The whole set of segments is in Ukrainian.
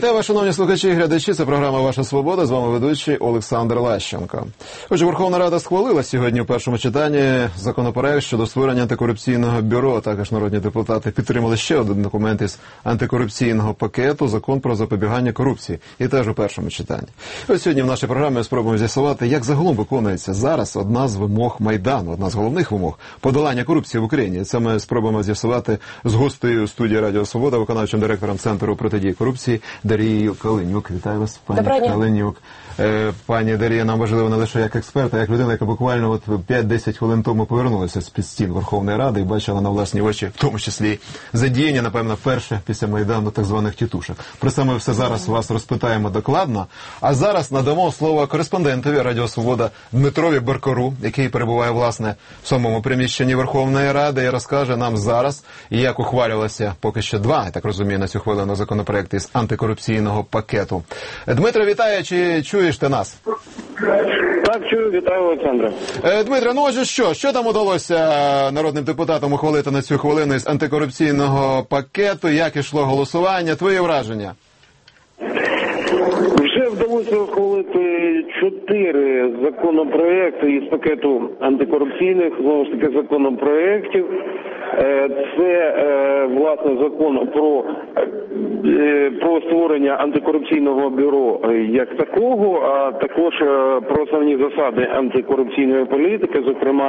Вітаю вас, шановні слухачі і глядачі. Це програма «Ваша свобода». З вами ведучий Олександр Лащенко. Отже, Верховна Рада схвалила сьогодні в першому читанні законопроект щодо створення антикорупційного бюро. Також народні депутати підтримали ще один документ із антикорупційного пакету – закон про запобігання корупції. І теж у першому читанні. Ось сьогодні в нашій програмі спробуємо з'ясувати, як загалом виконується зараз одна з вимог Майдану, одна з головних вимог – подолання корупції в Україні. Це ми спробуємо з'ясувати з гостею студії «Радіо Свобода», виконавчим директором Центру протидії корупції Дарією Калинюк. Вітаю вас, пані Калинюк. Пані Дарія, нам важливо не лише як експерт, а як людина, яка буквально 5-10 хвилин тому повернулася з-під стін Верховної Ради і бачила на власні очі, в тому числі задіяння, напевно, вперше після Майдану так званих тітушок. Про це ми все зараз вас розпитаємо докладно. А зараз надамо слово кореспондентові «Радіо Свобода» Дмитрові Баркару, який перебуває, власне, в самому приміщенні Верховної Ради і розкаже нам зараз, як ухвалювалося поки що два, я так розумію, на цю хвилину законопроекти з антикорупційного пакету. Дмитро, вітаю, чи чуєш ти нас? Так, чую, вітаю, Олександре. Дмитро, ну отже, що там удалося народним депутатам ухвалити на цю хвилину з антикорупційного пакету? Як ішло голосування? Твої враження? Вже вдалося ухвалити 4 законопроекти із пакету антикорупційних, знову ж таки, законопроєктів. Це, власне, закон про створення антикорупційного бюро як такого, а також про основні засади антикорупційної політики, зокрема,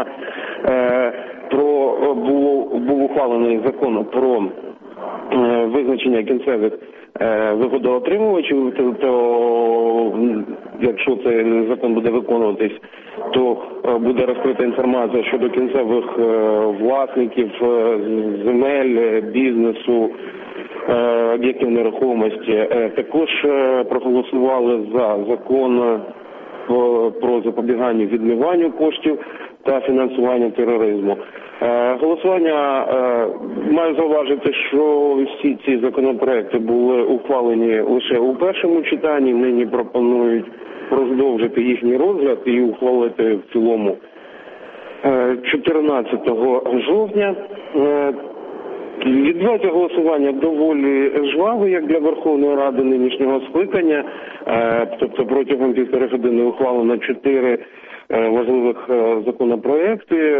був ухвалений закон про визначення кінцевих вигодоотримувачів, то якщо цей закон буде виконуватись, то буде розкрита інформація щодо кінцевих власників земель, бізнесу, об'єктів нерухомості. Також проголосували за закон про запобігання відмиванню коштів та фінансуванню тероризму. Голосування, маю зауважити, що всі ці законопроекти були ухвалені лише у першому читанні, нині пропонують продовжити їхній розгляд і ухвалити в цілому 14 жовтня. Відбувається голосування доволі жваве, як для Верховної Ради нинішнього скликання, тобто протягом 1,5 години ухвалено 4 важливих законопроекти.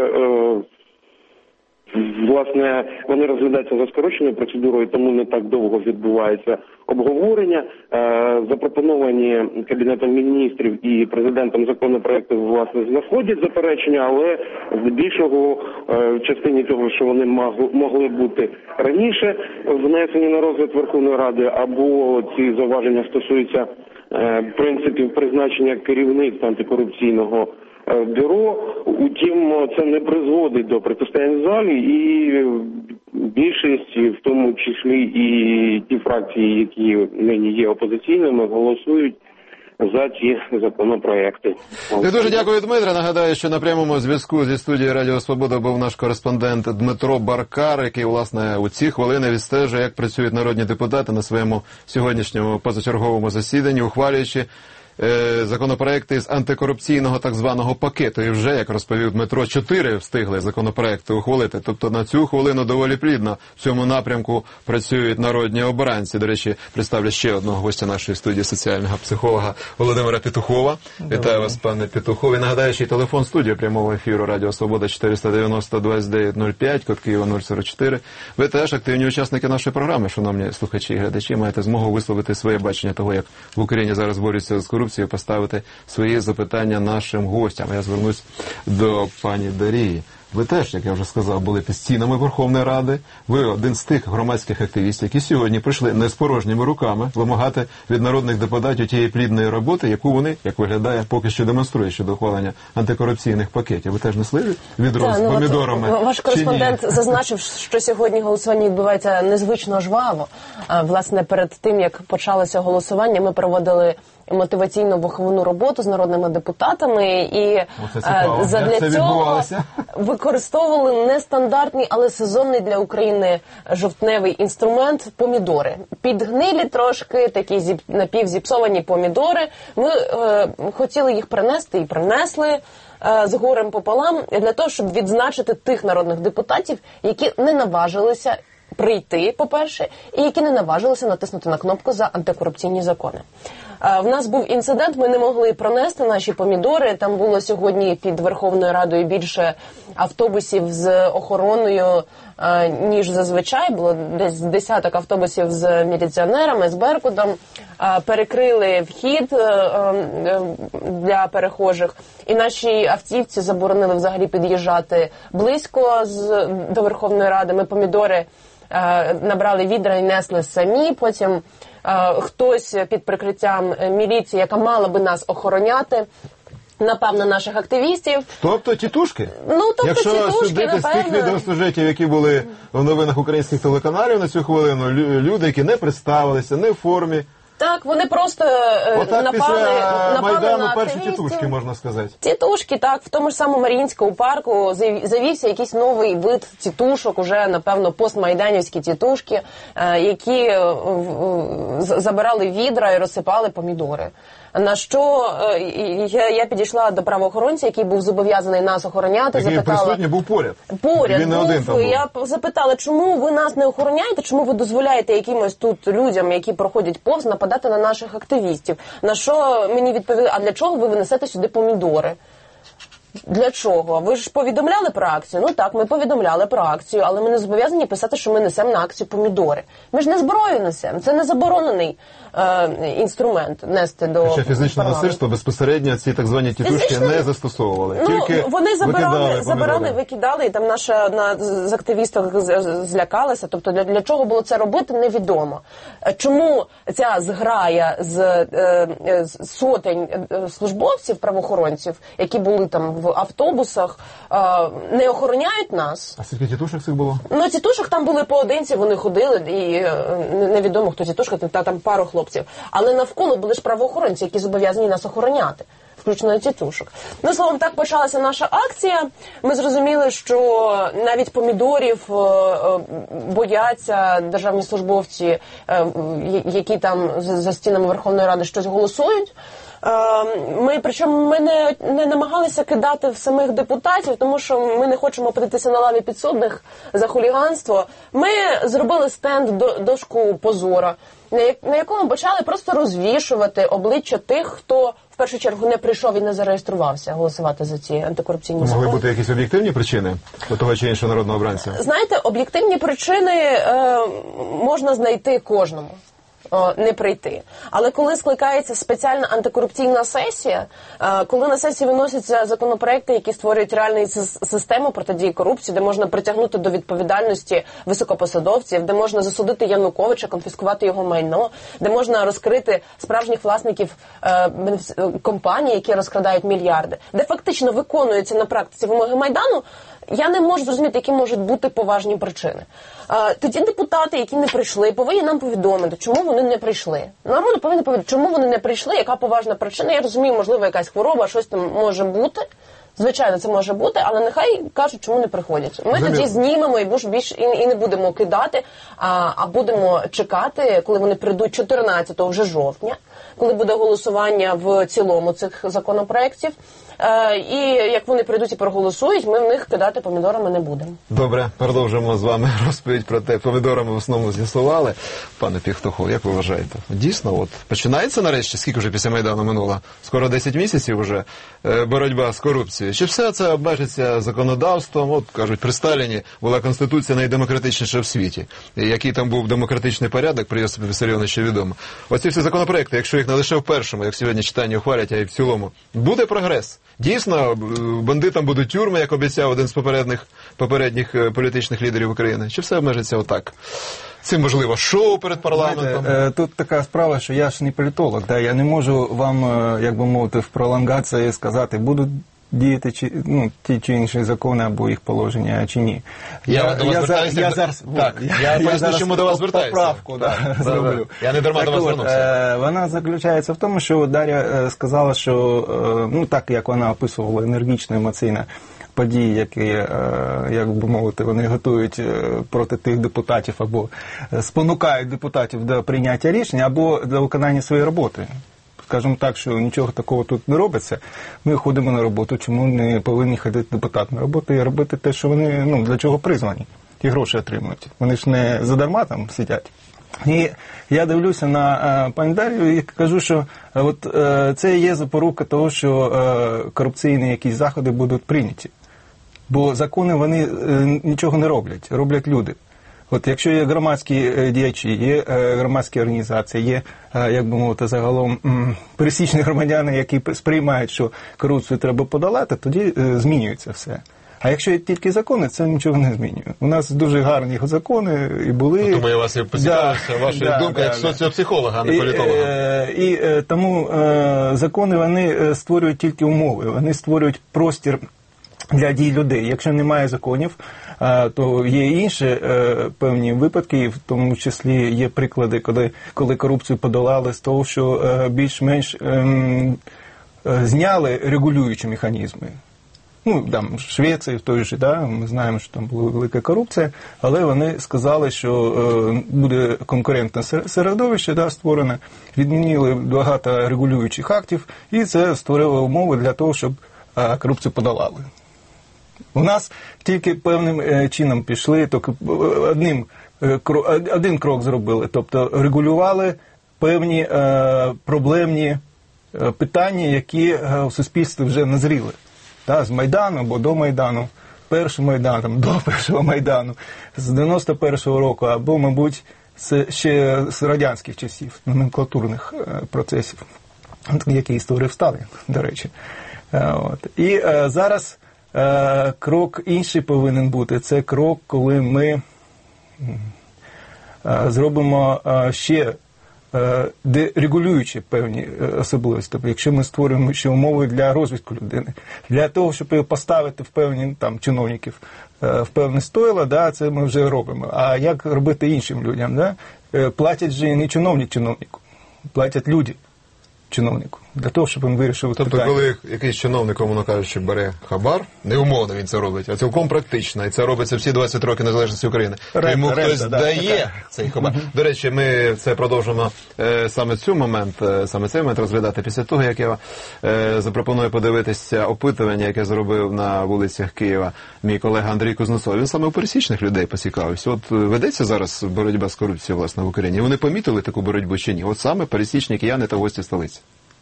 Власне, вони розглядаються за скороченою процедурою, тому не так довго відбувається обговорення. Запропоновані Кабінетом міністрів і президентом законопроекти, власне, знаходять заперечення, але здебільшого в частині того, що вони могли бути раніше внесені на розгляд Верховної Ради, або ці зауваження стосуються принципів призначення керівництва антикорупційного бюро. Утім, це не призводить до протистоянь в залі, і більшість, в тому числі і ті фракції, які нині є опозиційними, голосують за ті законопроекти. Я дуже дякую, Дмитре. Нагадаю, що на прямому зв'язку зі студією «Радіо Свобода» був наш кореспондент Дмитро Баркар, який, власне, у ці хвилини відстежує, як працюють народні депутати на своєму сьогоднішньому позачерговому засіданні, ухвалюючи законопроекти з антикорупційного так званого пакету. І вже, як розповів Дмитро, 4 встигли законопроекти ухвалити. Тобто на цю хвилину доволі плідно в цьому напрямку працюють народні обранці. До речі, представлю ще одного гостя нашої студії, соціального психолога Володимира Петухова. Вітаю вас, пане Петухов. І нагадаю, що телефон студії прямого ефіру «Радіо Свобода» 490-29-05, код Києва 044. Ви теж активні учасники нашої програми, шановні слухачі і глядачі. Маєте змогу висловити своє бачення того, як в Україні зараз борються з корупцією, поставити свої запитання нашим гостям. Я звернусь до пані Дарії. Ви теж, як я вже сказав, були під стінами Верховної Ради. Ви один з тих громадських активістів, які сьогодні прийшли не з порожніми руками вимагати від народних депутатів тієї плідної роботи, яку вони, як виглядає, поки що демонструють щодо ухвалення антикорупційних пакетів. Ви теж несли відро з помідорами? Ваш кореспондент зазначив, що сьогодні голосування відбувається незвично жваво. Власне, перед тим, як почалося голосування, ми проводили мотиваційну виховну роботу з народними депутатами, і задля цього використовували нестандартний, але сезонний для України жовтневий інструмент – помідори. Підгнилі трошки, такі напівзіпсовані помідори. Ми хотіли їх принести і принесли з горем пополам для того, щоб відзначити тих народних депутатів, які не наважилися прийти, по-перше, і які не наважилися натиснути на кнопку за антикорупційні закони. В нас був інцидент, ми не могли пронести наші помідори. Там було сьогодні під Верховною Радою більше автобусів з охороною, ніж зазвичай. Було десь десяток автобусів з міліціонерами, з Беркутом. Перекрили вхід для перехожих. І наші автівці заборонили взагалі під'їжджати близько до Верховної Ради. Ми помідори набрали відра і несли самі. Потім хтось під прикриттям міліції, яка мала би нас охороняти, напав на наших активістів. Тобто тітушки? Ну, тобто якщо тітушки, судити з тих відеосюжетів, які були в новинах українських телеканалів на цю хвилину, люди, які не представилися, не в формі. Так, вони просто напали після Майдану на перші активістів. тітушки, можна сказати. Тітушки, так, в тому ж самому Маріїнському парку завівся якийсь новий вид тітушок, уже, напевно, постмайданівські тітушки, які забирали відра і розсипали помідори. На що я підійшла до правоохоронця, який був зобов'язаний нас охороняти, Який запитала... присутній був поряд. Поряд Він не один там був. був. Я запитала, чому ви нас не охороняєте, чому ви дозволяєте якимось тут людям, які проходять повз, нападати на наших активістів. На що мені відповіли, а для чого ви винесете сюди помідори? Для чого? Ви ж повідомляли про акцію? Ну так, ми повідомляли про акцію, але ми не зобов'язані писати, що ми несемо на акцію помідори. Ми ж не зброю несемо. Це не заборонений інструмент нести до Хоча фізичне парламенту. насильство безпосередньо ці так звані тітушки не застосовували. Ну, Тільки вони забирали, помідори. викидали, і там наша одна з активісток злякалася. Тобто для чого було це робити, невідомо. Чому ця зграя з сотень службовців, правоохоронців, які були там в автобусах, не охороняють нас? А скільки тітушок цих було? Ну, тітушок там були поодинці, вони ходили, і невідомо, хто тітушка, там пару хлопців. Але навколо були ж правоохоронці, які зобов'язані нас охороняти, включно тітушок. Ну, словом, так почалася наша акція. Ми зрозуміли, що навіть помідорів бояться державні службовці, які там за стінами Верховної Ради щось голосують. Причому ми не намагалися кидати в самих депутатів, тому що ми не хочемо опинитися на лаві підсудних за хуліганство. Ми зробили стенд дошку позора, на якому почали просто розвішувати обличчя тих, хто в першу чергу не прийшов і не зареєструвався голосувати за ці антикорупційні закони. Могли бути якісь об'єктивні причини до того чи іншого народного обранця? Знаєте, об'єктивні причини можна знайти кожному. Не прийти. Але коли скликається спеціальна антикорупційна сесія, коли на сесії виносяться законопроекти, які створюють реальну систему протидії корупції, де можна притягнути до відповідальності високопосадовців, де можна засудити Януковича, конфіскувати його майно, де можна розкрити справжніх власників компаній, які розкрадають мільярди, де фактично виконуються на практиці вимоги Майдану, я не можу зрозуміти, які можуть бути поважні причини. Тоді депутати, які не прийшли, повинні нам повідомити, чому вони не прийшли. Нормально повинні повідомити, чому вони не прийшли, яка поважна причина. Я розумію, можливо, якась хвороба, щось там може бути. Звичайно, це може бути, але нехай кажуть, чому не приходять. Ми тоді знімемо і не будемо кидати, а будемо чекати, коли вони прийдуть 14 вже жовтня, коли буде голосування в цілому цих законопроєктів. І як вони прийдуть і проголосують, ми в них кидати помідорами не будемо. Добре, продовжимо з вами розповідь про те, помідорами в основному з'ясували. Пане Піхтухов, як ви вважаєте? Дійсно, от починається нарешті, скільки вже після Майдану минуло? Скоро 10 місяців вже боротьба з корупцією. Чи все це обмежиться законодавством? От, кажуть, при Сталіні була Конституція найдемократичніша в світі. І який там був демократичний порядок, при Йосипі Вісаріоновичу відомо. Оці всі законопроекти, якщо їх не лише в першому, як сьогодні читання ухвалять, а й в цілому, буде прогрес? Дійсно, бандитам будуть тюрми, як обіцяв один з попередніх політичних лідерів України? Чи все обмежиться отак? Це, можливо, шоу перед парламентом? Знаєте, тут така справа, що я ж не політолог, да? Я не можу вам, як би мовити, в пролонгації сказати, будуть діяти ті чи інші закони або їх положення, чи ні. Я поясню, чому до вас звертаюся. Поправку зроблю. Я не дарма до вас звернувся. Вона заключається в тому, що Дар'я сказала, що, так як вона описувала енергічно, емоційно, події, які, як би мовити, вони готують проти тих депутатів або спонукають депутатів до прийняття рішення, або до виконання своєї роботи. Скажімо так, що нічого такого тут не робиться. Ми ходимо на роботу, чому не повинні ходити депутати на роботу і робити те, що вони, для чого призвані. і гроші отримують. Вони ж не задарма там сидять. І я дивлюся на пані Дар'ю і кажу, що от це є запорука того, що корупційні якісь заходи будуть прийняті. Бо закони, вони нічого не роблять, роблять люди. От якщо є громадські діячі, є громадські організації, є, як би мовити, загалом пересічні громадяни, які сприймають, що корупцію треба подолати, тоді змінюється все. А якщо є тільки закони, це нічого не змінює. У нас дуже гарні закони і були. Тому я вас і поцікавився, ваша думка як соціопсихолога, а не політолога. І тому закони, вони створюють тільки умови, вони створюють простір для дій людей. Якщо немає законів, то є інші певні випадки, і в тому числі є приклади, коли корупцію подолали з того, що більш-менш зняли регулюючі механізми. Ну, там, в Швеції в той же, да, ми знаємо, що там була велика корупція, але вони сказали, що буде конкурентне середовище, да, створене, відмінили багато регулюючих актів, і це створило умови для того, щоб корупцію подолали. У нас тільки певним чином пішли, тільки один крок зробили, тобто регулювали певні проблемні питання, які у суспільстві вже назріли. Да, з Майдану або до Майдану, перший Майдан, там, до першого Майдану, з 91-го року, або, мабуть, ще з радянських часів, номенклатурних процесів, які створив Сталін, до речі. От. І зараз крок інший повинен бути. Це крок, коли ми зробимо ще дерегулюючи певні особливості. Тобто, якщо ми створюємо ще умови для розвитку людини, для того, щоб його поставити в певні там чиновників, в певне стойло, да, це ми вже робимо. А як робити іншим людям? Да? Платять же не чиновник чиновнику, платять люди чиновнику, для того, щоб він вирішив питання. Тобто, коли якийсь чиновник, умовно кажучи, бере хабар, неумовно він це робить, а цілком практично, і це робиться всі 20 років незалежності України, то йому хтось дає цей хабар. До речі, ми це продовжимо саме цей момент розглядати після того, як я запропоную подивитися опитування, яке зробив на вулицях Києва мій колега Андрій Кузнецов. Він саме у пересічних людей поцікавився. От ведеться зараз боротьба з корупцією, власне, в Україні. Вони помітили таку боротьбу чи ні? От саме пересічні кияни та гості столиці.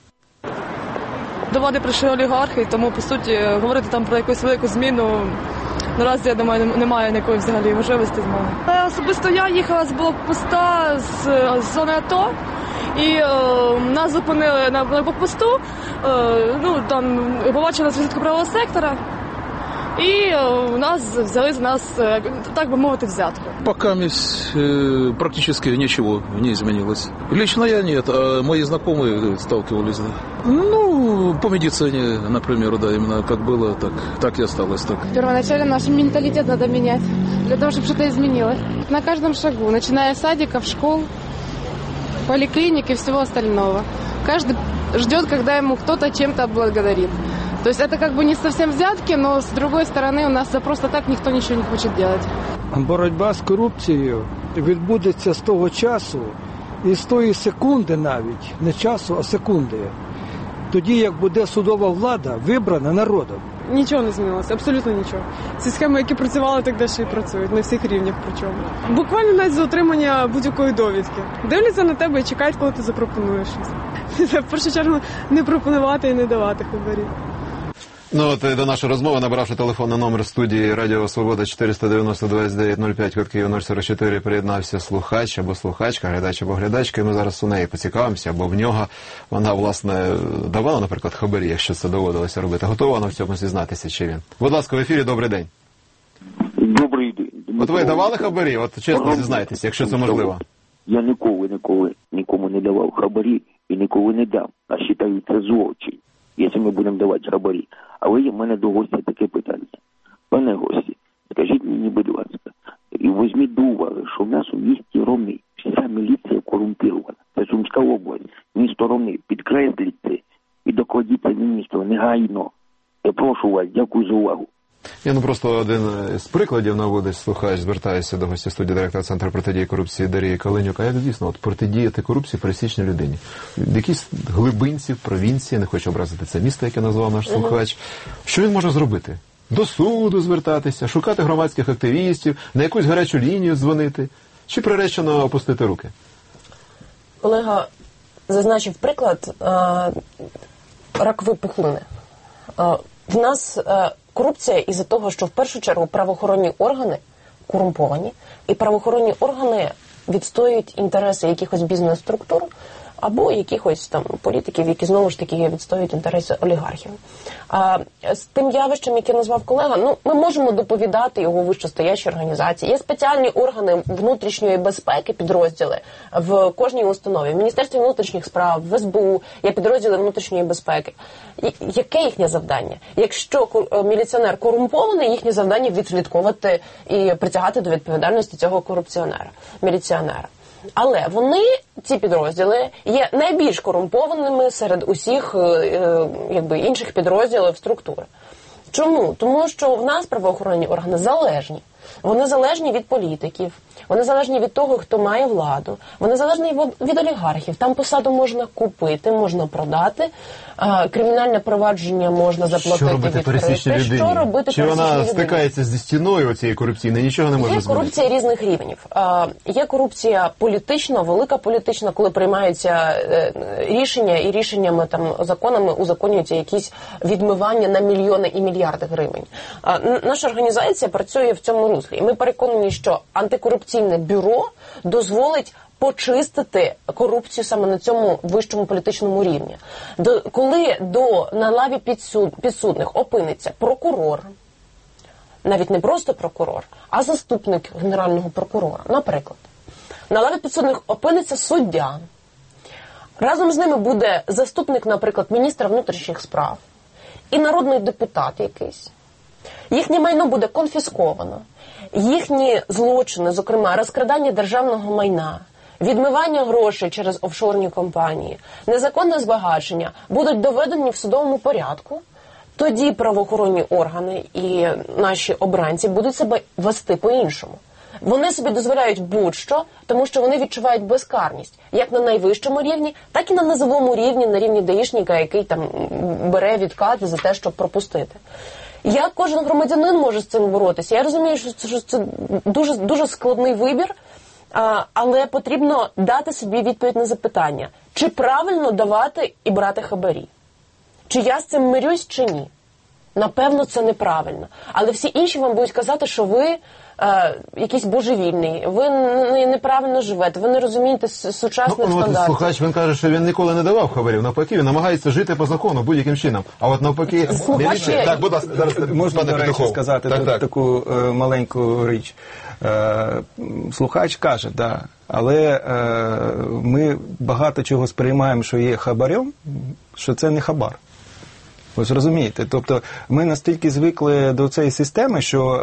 До влади прийшли олігархи, тому, по суті, говорити там про якусь велику зміну наразі, я думаю, немає ніякої взагалі можливості з мене. Особисто я їхала з блокпоста з зони АТО, і нас зупинили на блокпосту, там побачили зв'язку правого сектора, і нас взяли за нас, так би мовити, взятку. Пока практически ничего не изменилось. Лично я нет, а мои знакомые сталкивались. По медицине, например, да, именно как было, так и осталось. Так. Первоначально наш менталитет надо менять, для того, чтобы что-то изменилось. На каждом шагу, начиная с садиков, школ, поликлиник и всего остального. Каждый ждет, когда ему кто-то чем-то отблагодарит. То есть это как бы не совсем взятки, но с другой стороны у нас за просто так никто ничего не хочет делать. Боротьба з корупцією відбудеться з того часу і з тої секунди навіть, не часу, а секунди. Тоді, як буде судова влада вибрана народом. Нічого не змінилося, абсолютно нічого. Ці схеми, які працювали, так далі і працюють, на всіх рівнях причому. Буквально навіть за отримання будь-якої довідки. Дивляться на тебе і чекають, коли ти запропонуєш щось. В першу чергу не пропонувати і не давати хабарів. До нашої розмови, набравши телефонний номер студії Радіо Свобода 490-29-05, код Київ 044, приєднався слухач або слухачка, глядач або глядачка, і ми зараз у неї поцікавимося, або в нього вона, власне, давала, наприклад, хабарі, якщо це доводилося робити. Готова вона в цьому зізнатися, чи він? Будь ласка, в ефірі, добрий день. Добрий день. От ви давали хабарі? От чесно зізнайтеся, якщо це можливо. Я ніколи нікому не давав хабарі і ніколи не дам. А вважаю, це злочин, якщо ми будемо давати хабарі. Але в мене до гостя таке питання. Пане гості, скажіть мені, будь ласка, і візьміть до уваги, що в нас у місті Ромни вся міліція корумпірована. Це Сумська область, місто Ромни. Підкресліть це і докладіть міністру негайно. Я прошу вас, дякую за увагу. Я просто один з прикладів наводить слухач, звертаюся до гостя студії директора Центру протидії корупції Дарії Калинюк. А як дійсно протидіяти корупції пересічній людині? В якійсь глибинці, в провінції, не хочу образити це місто, яке назвав наш слухач. Що він може зробити? До суду звертатися, шукати громадських активістів, на якусь гарячу лінію дзвонити? Чи приречено опустити руки? Колега зазначив приклад ракової пухлини. В нас корупція із-за того, що в першу чергу правоохоронні органи корумповані, і правоохоронні органи відстоюють інтереси якихось бізнес-структур або якихось там політиків, які знову ж таки відстоюють інтереси олігархів. З тим явищем, яке назвав колега, ми можемо доповідати його вищестоящій організації. Є спеціальні органи внутрішньої безпеки, підрозділи в кожній установі. В Міністерстві внутрішніх справ, в СБУ є підрозділи внутрішньої безпеки. Яке їхнє завдання? Якщо міліціонер корумпований, їхнє завдання відслідковувати і притягати до відповідальності цього міліціонера. Але вони, ці підрозділи, є найбільш корумпованими серед усіх інших підрозділів структури. Чому? Тому що в нас правоохоронні органи залежні. Вони залежні від політиків, вони залежні від того, хто має владу, вони залежні від олігархів. Там посаду можна купити, можна продати, кримінальне провадження можна заплатити, що робити пересічній людині? Що робити Чи вона стикається зі стіною цієї корупційної, нічого не може змінити? Є корупція різних рівнів. Є корупція політична, велика політична, коли приймаються рішення, і рішеннями, законами узаконюються якісь відмивання на мільйони і мільярди гривень. Наша організація працює в цьому руслі. І ми переконані, що антикорупційне бюро дозволить почистити корупцію саме на цьому вищому політичному рівні. Коли на лаві підсудних опиниться прокурор, навіть не просто прокурор, а заступник генерального прокурора, наприклад, на лаві підсудних опиниться суддя, разом з ними буде заступник, наприклад, міністра внутрішніх справ і народний депутат якийсь, їхнє майно буде конфісковано, їхні злочини, зокрема розкрадання державного майна, відмивання грошей через офшорні компанії, незаконне збагачення будуть доведені в судовому порядку, тоді правоохоронні органи і наші обранці будуть себе вести по-іншому. Вони собі дозволяють будь-що, тому що вони відчувають безкарність, як на найвищому рівні, так і на низовому рівні, на рівні даїшника, який бере відкати за те, щоб пропустити. Як кожен громадянин може з цим боротися? Я розумію, що це дуже, дуже складний вибір, але потрібно дати собі відповідь на запитання, чи правильно давати і брати хабарі? Чи я з цим мирюсь, чи ні? Напевно, це неправильно. Але всі інші вам будуть казати, що ви якийсь божевільний, ви неправильно живете, ви не розумієте сучасних стандартів. Слухач, він каже, що він ніколи не давав хабарів, навпаки, він намагається жити по закону будь-яким чином. А от навпаки... Так, будь ласка, зараз можна, до речі, сказати таку маленьку річ. Слухач каже, але ми багато чого сприймаємо, що є хабарем, що це не хабар. Ви ж розумієте, тобто ми настільки звикли до цієї системи, що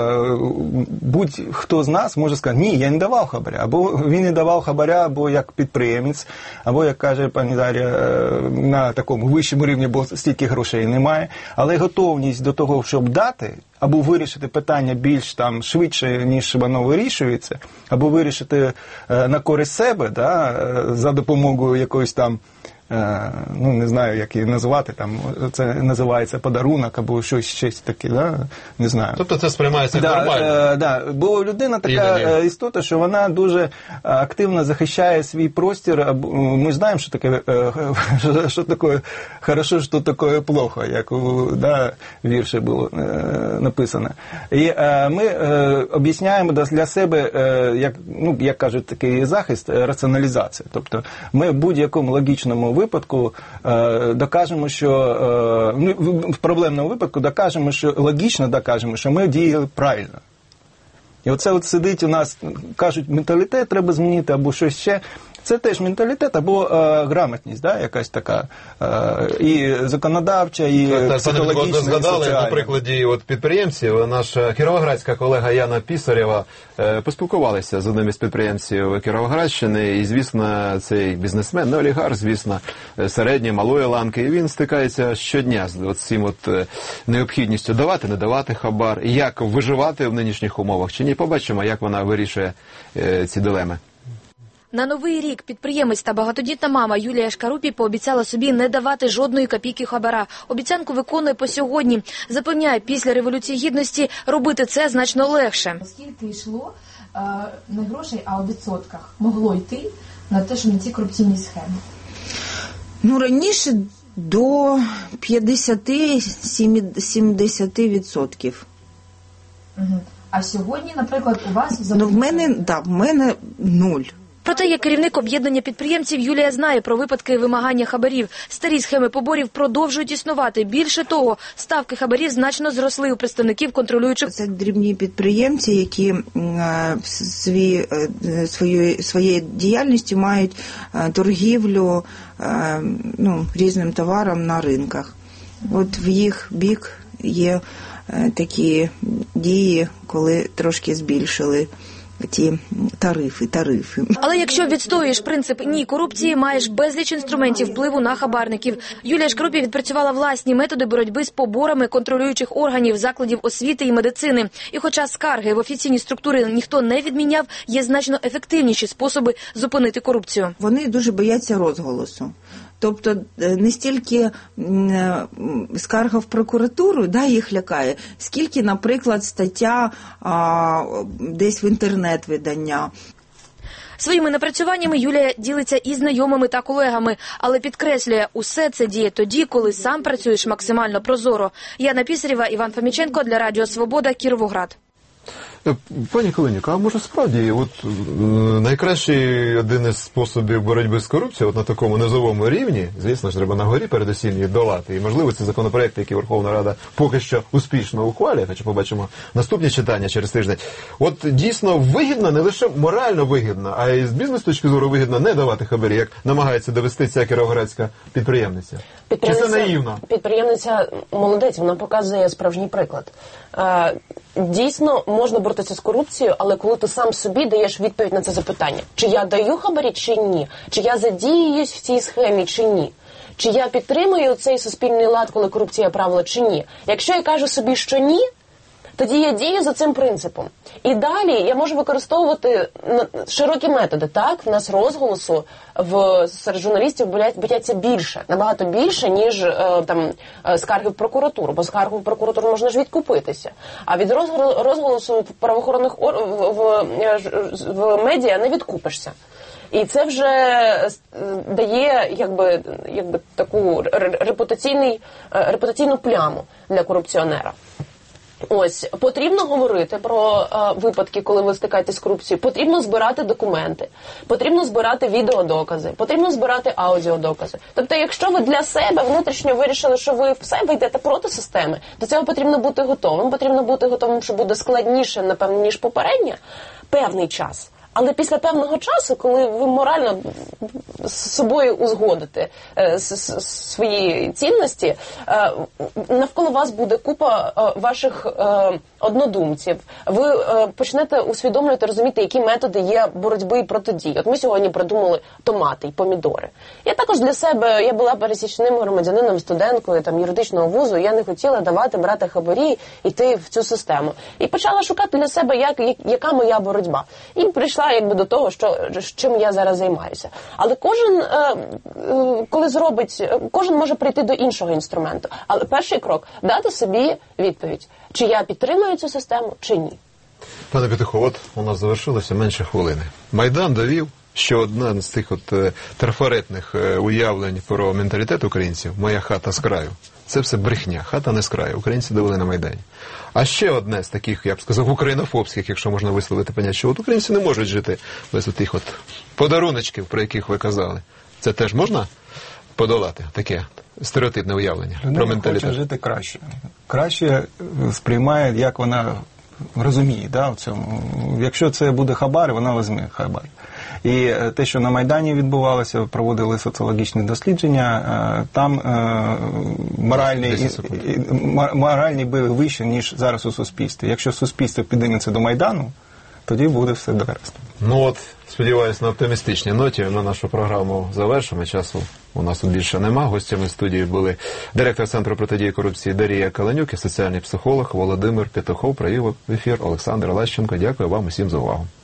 будь-хто з нас може сказати, ні, я не давав хабаря, або він не давав хабаря, або як підприємець, або, як каже пані Дар'я, на такому вищому рівні, бо стільки грошей немає, але готовність до того, щоб дати, або вирішити питання більш швидше, ніж воно вирішується, або вирішити на користь себе, за допомогою якоїсь не знаю, як її назвати, це називається подарунок або щось таке, не знаю. Тобто це сприймається нормально? Бо людина така істота, що вона дуже активно захищає свій простір. Ми знаємо, що таке хорошо, що таке плохо, як у вірші було написано. І ми об'ясняємо для себе, як кажуть, такий захист, раціоналізація. Тобто ми в будь-якому логічному випадку докажемо, що в проблемному випадку логічно докажемо, що ми діяли правильно. І оце сидить у нас, кажуть, менталітет треба змінити або щось ще. Це теж менталітет або грамотність, якась така, і законодавча, і психологічна, і згадали на прикладі підприємців. Наша кіровоградська колега Яна Пісарєва поспілкувалася з одним із підприємців Кіровоградщини, і, звісно, цей бізнесмен, не олігарх, звісно, середньої, малої ланки, і він стикається щодня з цим необхідністю давати, не давати хабар, як виживати в нинішніх умовах, чи ні. Побачимо, як вона вирішує ці дилеми. На Новий рік підприємець та багатодітна мама Юлія Шкарупі пообіцяла собі не давати жодної копійки хабара. Обіцянку виконує по сьогодні. Запевняє, після Революції Гідності робити це значно легше. Скільки йшло не грошей, а у відсотках могло йти на те, що на ці корупційні схеми? Раніше до 50-70%. Угу. А сьогодні, наприклад, у вас... В мене 0. Проте, як керівник об'єднання підприємців, Юлія знає про випадки вимагання хабарів. Старі схеми поборів продовжують існувати. Більше того, ставки хабарів значно зросли у представників контролюючих. Це дрібні підприємці, які своєю діяльністю мають торгівлю різним товаром на ринках. От в їх бік є такі дії, коли трошки збільшили ті тарифи. Але якщо відстоюєш принцип «ні корупції», маєш безліч інструментів впливу на хабарників. Юлія Шкарупі відпрацювала власні методи боротьби з поборами контролюючих органів, закладів освіти і медицини. І хоча скарги в офіційні структури ніхто не відміняв, є значно ефективніші способи зупинити корупцію. Вони дуже бояться розголосу. Тобто не стільки скарга в прокуратуру, їх лякає, скільки, наприклад, стаття десь в інтернет-видання. Своїми напрацюваннями Юлія ділиться і знайомими та колегами, але підкреслює, усе це діє тоді, коли сам працюєш максимально прозоро. Яна Пісарєва, Іван Фоміченко для Радіо Свобода, Кіровоград. Пані Калинюк, а може справді найкращий один із способів боротьби з корупцією на такому низовому рівні, звісно ж, треба на горі передусім її долати. І, можливо, ці законопроекти, які Верховна Рада поки що успішно ухвалює, хоча побачимо наступні читання через тиждень. От дійсно вигідно, не лише морально вигідно, а й з бізнес-точки зору вигідно не давати хабарі, як намагається довести ця кіровоградська підприємниця. Чи це наївно? Підприємниця молодець, вона показує справжній приклад. Дійсно, можна боротися з корупцією, але коли ти сам собі даєш відповідь на це запитання, чи я даю хабарі, чи ні, чи я задіююсь в цій схемі, чи ні, чи я підтримую цей суспільний лад, коли корупція правила, чи ні. Якщо я кажу собі, що ні, тоді я дію за цим принципом. І далі я можу використовувати широкі методи. Так, в нас розголосу серед журналістів бояться більше, набагато більше, ніж скарги в прокуратуру. Бо скаргу в прокуратуру можна ж відкупитися. А від розголосу в правоохоронних в медіа не відкупишся. І це вже дає таку репутаційну пляму для корупціонера. Ось, потрібно говорити про випадки, коли ви стикаєтесь з корупцією, потрібно збирати документи, потрібно збирати відеодокази, потрібно збирати аудіодокази. Тобто, якщо ви для себе внутрішньо вирішили, що ви все йдете проти системи, до цього потрібно бути готовим. Потрібно бути готовим, що буде складніше, напевно, ніж попереднє, певний час. Але після певного часу, коли ви морально з собою узгодите свої цінності, навколо вас буде купа ваших однодумців. Ви почнете усвідомлювати, розуміти, які методи є боротьби і протидії. От ми сьогодні придумали томати і помідори. Я також для себе, я була пересічним громадянином, студенткою юридичного вузу, я не хотіла брати хабарі, йти в цю систему. І почала шукати для себе, яка моя боротьба. І прийшла до того, чим я зараз займаюся. Але кожен може прийти до іншого інструменту. Але перший крок – дати собі відповідь, чи я підтримую цю систему, чи ні. Пане Петухов, у нас завершилося менше хвилини. Майдан довів, що одна з тих трафаретних уявлень про менталітет українців «моя хата з краю» – це все брехня, хата не з краю, українці довели на Майдані. А ще одне з таких, я б сказав, українофобських, якщо можна висловити поняття, що українці не можуть жити без тих подаруночків, про яких ви казали. Це теж можна подолати, таке стереотипне уявлення про менталітет? Хоче жити краще. Краще сприймає, як вона розуміє в цьому. Якщо це буде хабар, вона візьме хабар. І те, що на Майдані відбувалося, проводили соціологічні дослідження, там моральні були вищі, ніж зараз у суспільстві. Якщо суспільство підніметься до Майдану, тоді буде все гаразд. Сподіваюсь, на оптимістичній ноті на нашу програму завершимо. Часу у нас тут більше нема. Гостями студії були директор Центру протидії корупції Дарія Калинюк і соціальний психолог Володимир Петухов. Провів ефір Олександр Лащенко. Дякую вам усім за увагу.